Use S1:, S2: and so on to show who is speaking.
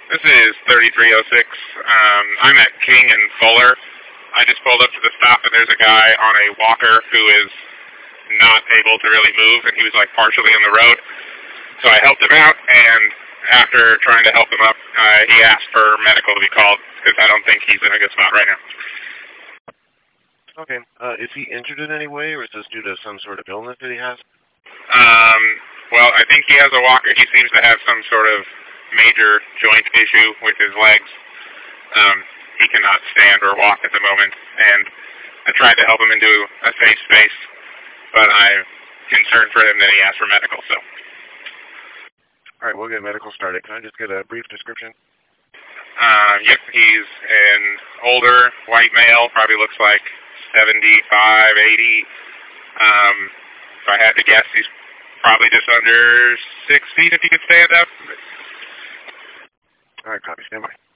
S1: This is 3306. I'm at King and Fuller. I just pulled up to the stop, and there's a guy on a walker who is not able to really move, and he was like partially in the road. So I helped him out, and after trying to help him up, he asked for medical to be called, because I don't think he's in a good spot right now.
S2: Okay. Is he injured in any way, or is this due to some sort of illness that he has?
S1: Well, I think he has a walker. He seems to have some sort of major joint issue with his legs. He cannot stand or walk at the moment, and I tried to help him into a safe space, but I'm concerned for him that he asked for medical, so.
S2: All right, we'll get medical started. Can I just get a brief description?
S1: Yep, he's an older white male, probably looks like 75, 80. If I had to guess, he's probably just under 6 feet if he could stand up.
S2: All right, copy. Stand by.